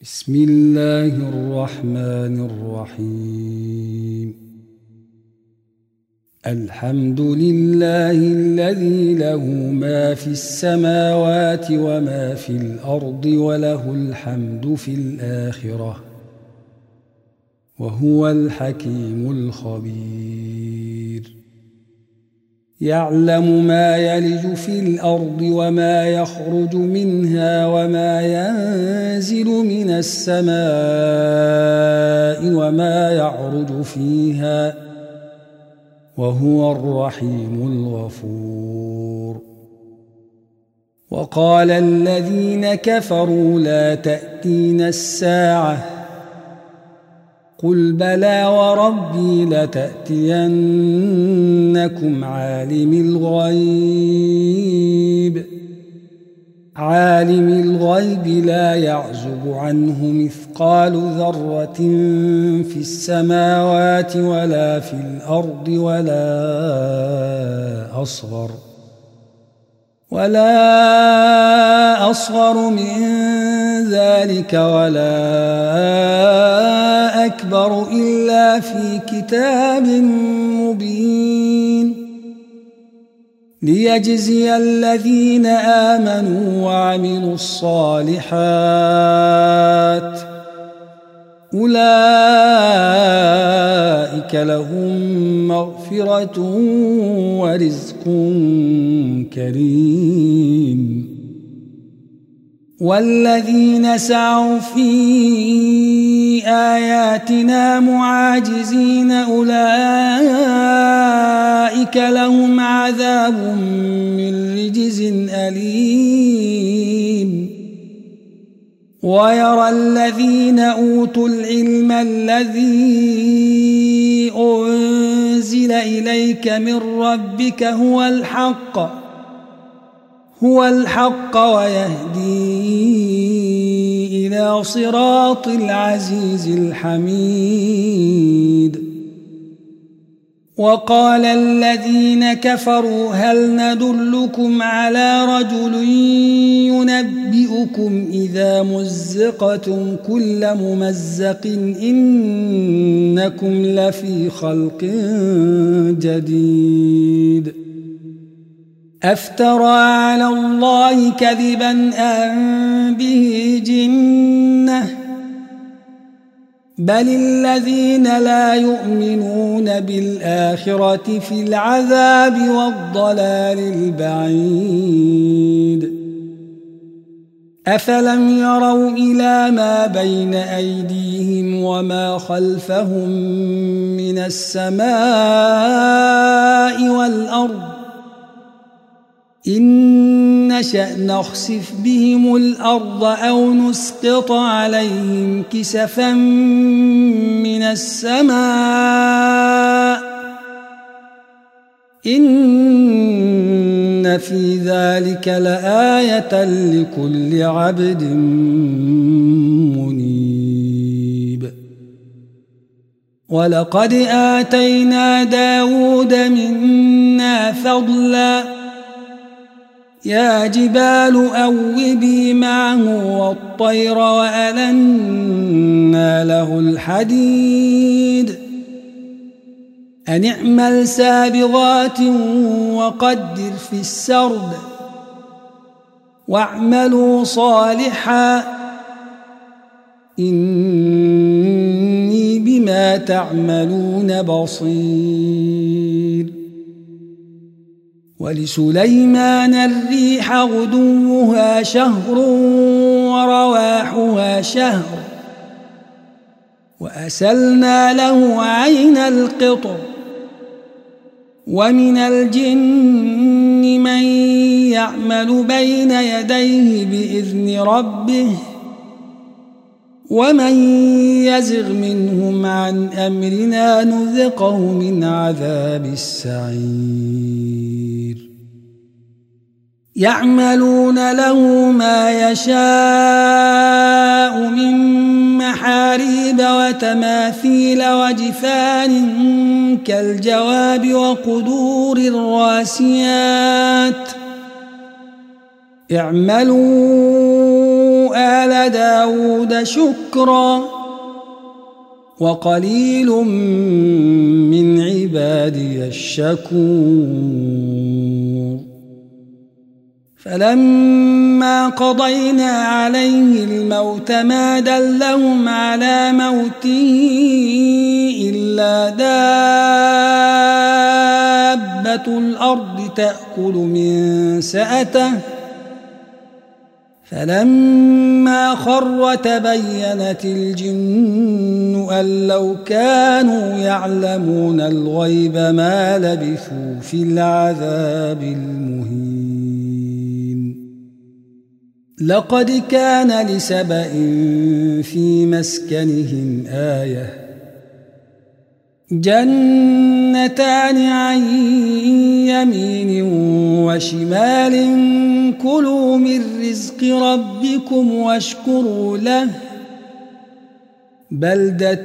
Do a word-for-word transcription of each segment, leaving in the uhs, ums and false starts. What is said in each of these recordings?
بسم الله الرحمن الرحيم. الحمد لله الذي له ما في السماوات وما في الأرض وله الحمد في الآخرة وهو الحكيم الخبير. يعلم ما يلج في الأرض وما يخرج منها وما ينزل من السماء وما يعرج فيها وهو الرحيم الغفور. وقال الذين كفروا لا تأتينا الساعة قل بلى وربي لتأتينكم عالم الغيب عالم الغيب لا يعزب عنه مثقال ذرة في السماوات ولا في الأرض ولا أصغر ولا أصغر من ذلك ولا أكبر إلا في كتاب مبين ليجزي الذين آمنوا وعملوا الصالحات أولئك لهم مغفرة ورزق كريم. والذين سعوا في آياتنا معاجزين أولئك لهم عذاب من رجز أليم. ويرى الذين أوتوا العلم الذي أنزل إليك من ربك هو الحق هو الحق ويهدي إلى صراط العزيز الحميد. وقال الذين كفروا هل ندلكم على رجل ينبئكم إذا مزقتم كل ممزق إنكم لفي خلق جديد أفترى على الله كذبا أم به جنة بل الذين لا يؤمنون بالآخرة في العذاب والضلال البعيد. أفلم يروا إلى ما بين أيديهم وما خلفهم من السماء والأرض إن نشأ نخسف بهم الأرض أو نسقط عليهم كسفا من السماء إن في ذلك لآية لكل عبد منيب. ولقد آتينا داود منا فضلا يا جبال أوبي معه والطير وألنا له الحديد أن اعمل سابغات وقدر في السرد واعملوا صالحا إني بما تعملون بصير. ولسليمان الريح غدوها شهر ورواحها شهر وأسلنا له عين القطر ومن الجن من يعمل بين يديه بإذن ربه ومن يزغ منهم عن أمرنا نذقه من عذاب السعير. يعملون له ما يشاء من محاريب وتماثيل وجفان كالجواب وقدور الراسيات اعملوا آل داود شكرا وقليل من عبادي الشكور فلما قضينا عليه الموت ما دلهم على موته إلا دابة الأرض تأكل من سأته فلما خر تبينت الجن أن لو كانوا يعلمون الغيب ما لبثوا في العذاب المهين لقد كان لسبإ في مسكنهم آية جنتان عن يمين وشمال كلوا من رزق ربكم واشكروا له بلدة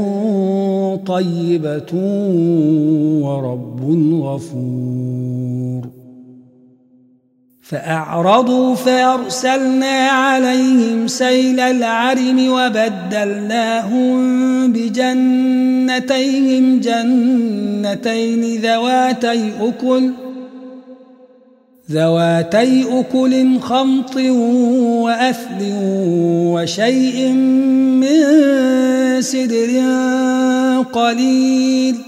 طيبة ورب غفور فأعرضوا فأرسلنا عليهم سيل العرم وبدلناهم بجنتيهم جنتين ذواتي أكل ذواتي أكل خمط وأثل وشيء من سدر قليل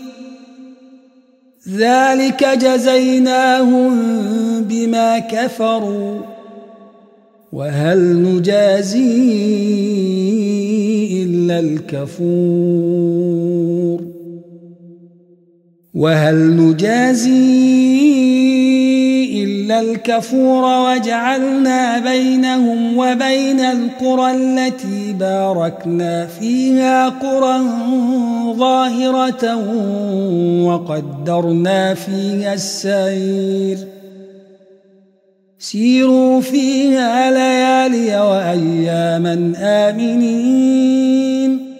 ذلك جزيناهم بما كفروا وهل نجازي إلا الكفور وهل نجازي إلا الكفور وجعلنا بينهم وبين القرى التي باركنا فيها قرى ظاهرة وقدرنا فيها السير سيروا فيها ليالي وأياما آمنين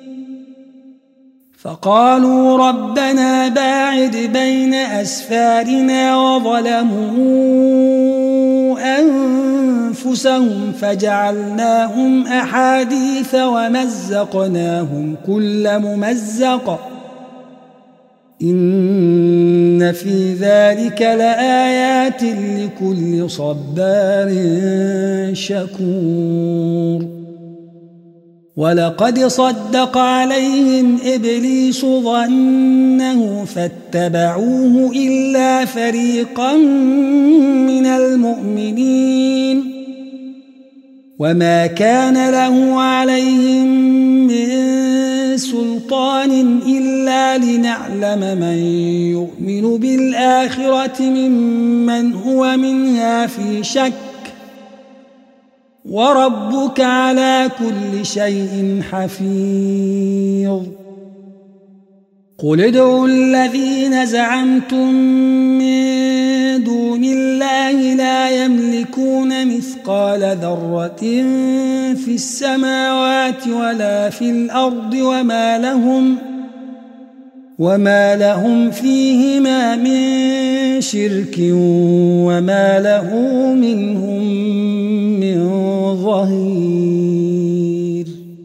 فقالوا ربنا باعد بين أسفارنا وظلموا أنفسهم فجعلناهم أحاديث ومزقناهم كل ممزق إن في ذلك لآيات لكل صبار شكور ولقد صدق عليهم إبليس ظنه فاتبعوه إلا فريقا من المؤمنين وما كان له عليهم من سلطان إلا لنعلم من يؤمن بالآخرة ممن هو منها في شك وربك على كل شيء حفيظ قل ادعوا الذين زعمتم من دون الله لا يملكون مثقال ذرة في السماوات ولا في الأرض وما لهم وما لهم فيهما من شرك وما له منهم من ظهير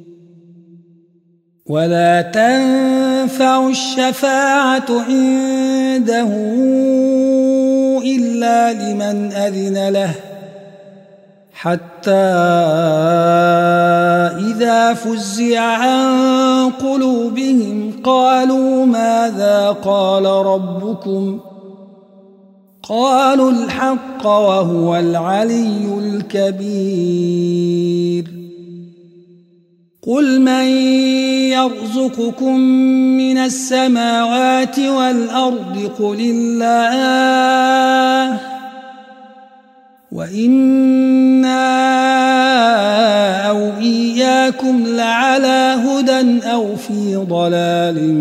ولا تنفع الشفاعة عنده إلا لمن أذن له حتى إذا فزع عن قلوبهم قالوا ماذا قال ربكم قالوا الحق وهو العلي الكبير قل من يرزقكم من السماوات والأرض قل الله وإنا أو إياكم لعلى هدى أو في ضلال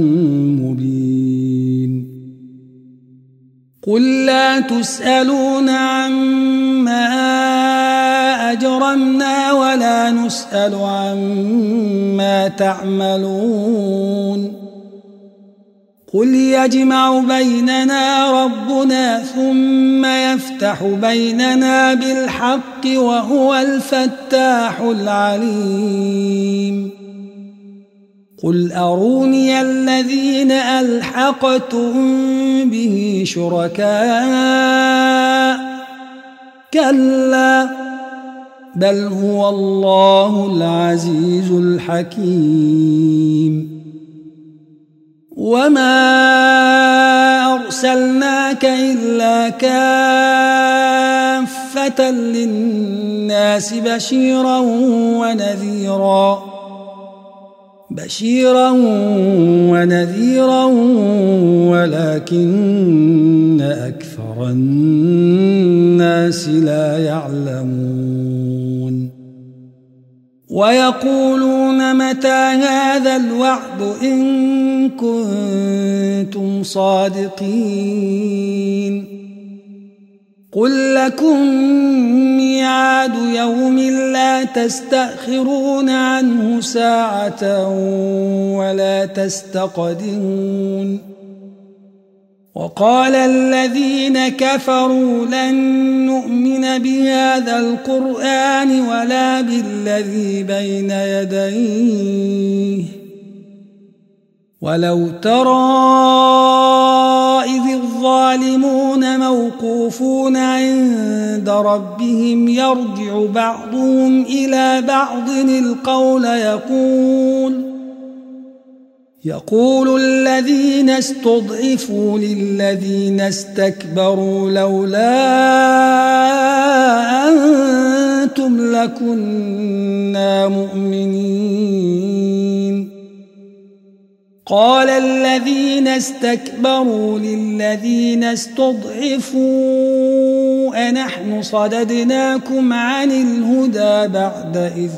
مبين قل لا تسألون عما أجرمنا ولا نسأل عما تعملون قل يجمع بيننا ربنا ثم يفتح بيننا بالحق وهو الفتاح العليم قل أروني الذين ألحقتم به شركاء كلا بل هو الله العزيز الحكيم وما أرسلناك إلا كافة للناس بشيرا ونذيرا بشيرا ونذيرا ولكن أكثر الناس لا يعلمون ويقولون متى هذا الوعد إن كنتم صادقين قل لكم ميعاد يوم لا تستأخرون عنه ساعة ولا تستقدمون وقال الذين كفروا لن نؤمن بهذا القرآن ولا بالذي بين يديه ولو ترى إذ الظالمون موقوفون عند ربهم يرجع بعضهم إلى بعض القول يقول يقول الذين استضعفوا للذين استكبروا لولا أنتم لكنا مؤمنين قال الذين استكبروا للذين استضعفوا أنحن صددناكم عن الهدى بعد إذ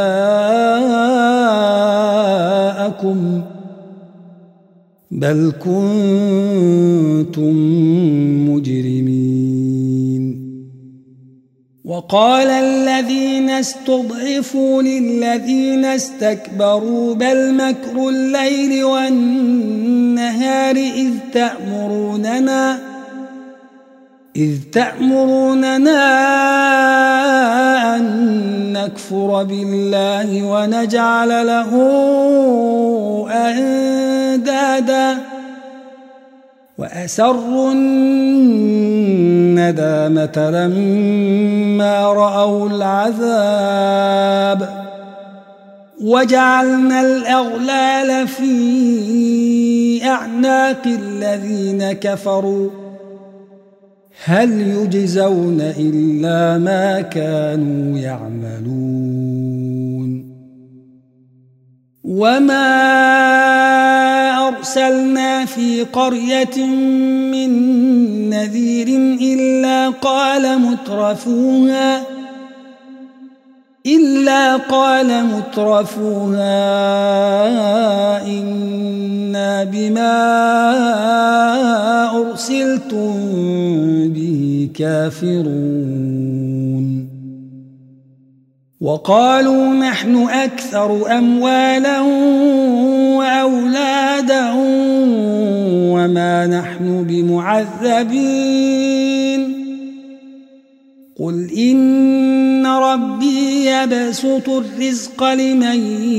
جاءكم بل كنتم مجرمين وقال الذين استضعفوا للذين استكبروا بل مكر الليل والنهار إذ تأمروننا إذ تأمروننا أن نكفر بالله ونجعل له أندادا وأسروا الندامة لما رأوا العذاب وجعلنا الأغلال في أعناق الذين كفروا هل يجزون إلا ما كانوا يعملون وما أرسلنا في قرية من نذير إلا قال مترفوها إلا قال مترفوها إنا بما أرسلتم به كافرون وقالوا نحن أكثر أموالا وأولادا وما نحن بمعذبين قل إن ربي يبسط الرزق لمن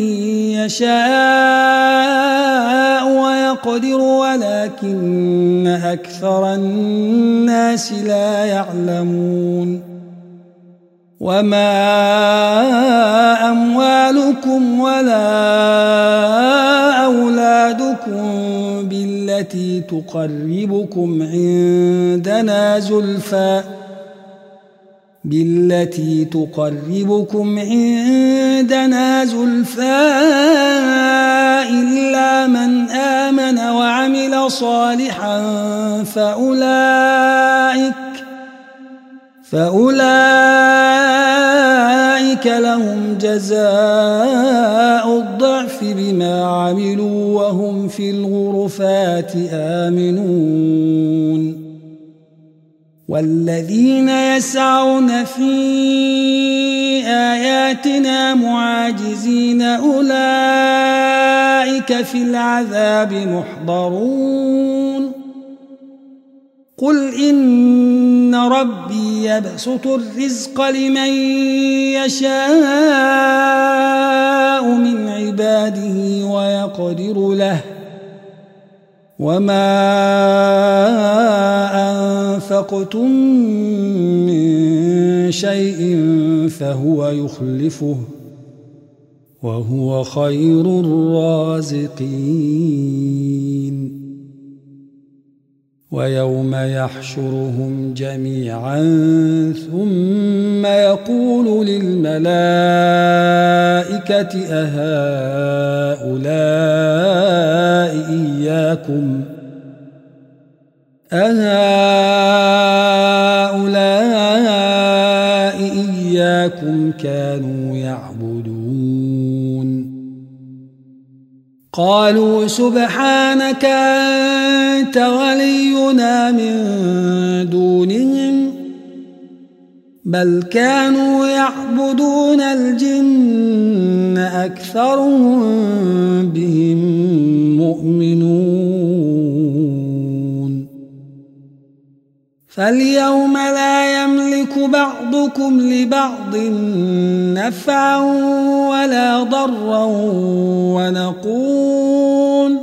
يشاء ويقدر ولكن أكثر الناس لا يعلمون وما أموالكم ولا أولادكم بالتي تقربكم عندنا زلفى بالتي تقربكم عندنا زلفى إلا من آمن وعمل صالحا فأولئك فأولئك لهم جزاء الضعف بما عملوا وهم في الغرفات آمنون والذين يسعون في آياتنا معاجزين أولئك في العذاب محضرون قل إن ربي يبسط الرزق لمن يشاء من عباده ويقدر له وما أنفقتم من شيء فهو يخلفه وهو خير الرازقين ويوم يحشرهم جميعا ثم يقول للملائكة أهؤلاء إياكم أهؤلاء إياكم كانوا يعبدون قالوا سبحانك أنت ولينا من دونهم بل كانوا يعبدون الجن أكثرهم بهم مؤمنون فاليوم لا يملك بعضكم لبعض نفعا ولا ضرا ونقول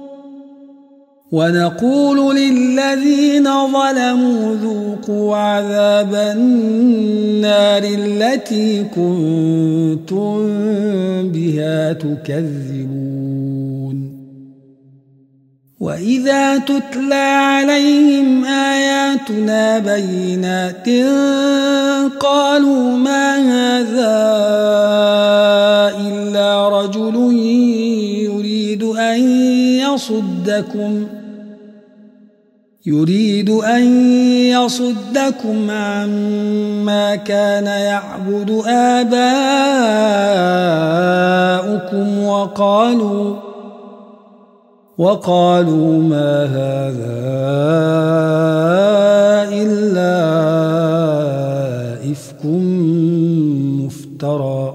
ونقول للذين ظلموا ذوقوا عذاب النار التي كنتم بها تكذبون وإذا تتلى عليهم آياتنا بينات قالوا ما هذا إلا رجل يريد أن يصدكم يريد أن يصدكم عما كان يعبد آباؤكم وقالوا وقالوا ما هذا إلا إفك مفترى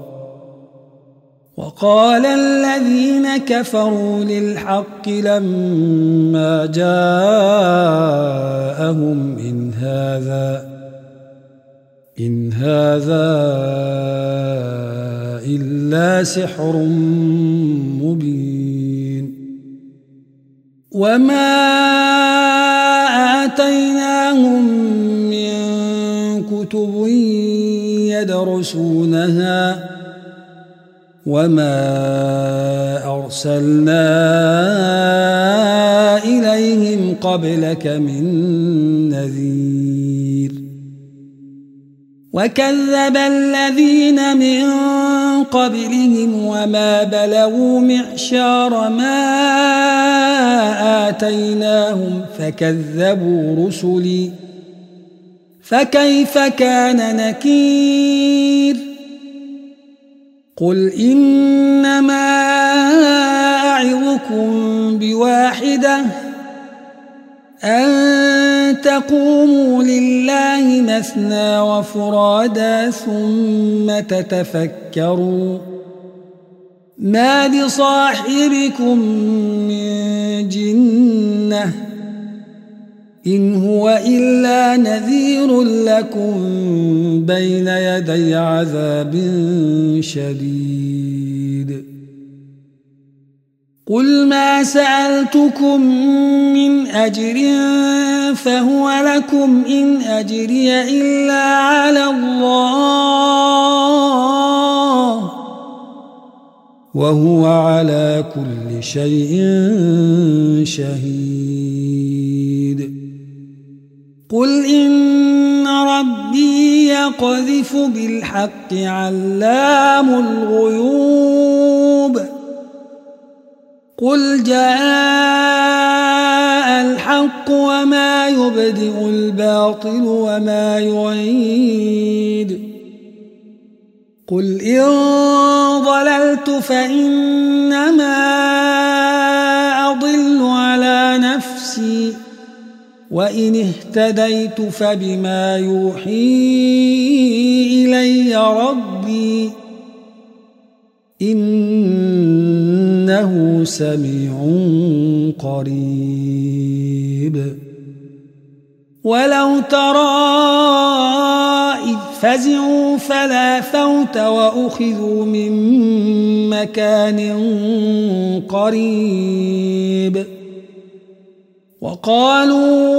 وقال الذين كفروا للحق لما جاءهم إن هذا إن هذا إلا سحر مبين وما آتيناهم من كتب يدرسونها وما أرسلنا إليهم قبلك من نذير وكذب الذين من قبلهم وما بلغوا معشار ما آتيناهم فكذبوا رسلي فكيف كان نكير قل إنما أعظكم بواحدة أن تقوموا لله مثنى وفرادا ثم تتفكروا ما بصاحبكم من جنة إن هو إلا نذير لكم بين يدي عذاب شديد قل ما سألتكم من أجر فهو لكم إن أجري إلا على الله وهو على كل شيء شهيد قل إن ربي يقذف بالحق علام الغيوب قل جاء الحق وما يبدئ الباطل وما يعيد قل إن ضللت فإنما أضل على نفسي وإن اهتديت فبما يوحي إلي ربي إنه سميع قريب. ولو ترى إذ فزعوا فلا فوت وأخذوا من مكان قريب وقالوا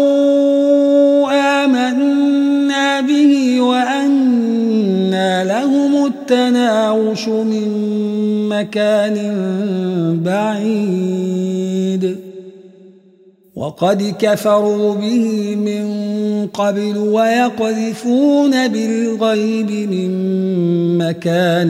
آمنا به وأنى لهم التناوش من مكان بعيد وقد كفروا به من قبل ويقذفون بالغيب من مكان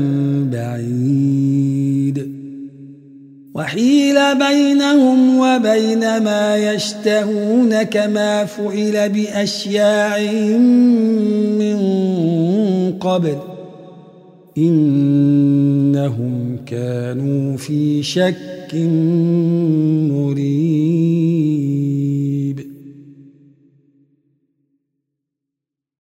بعيد وحيل بينهم وبين ما يشتهون كما فعل بأشياعهم من قبل إنهم كانوا في شك مريب.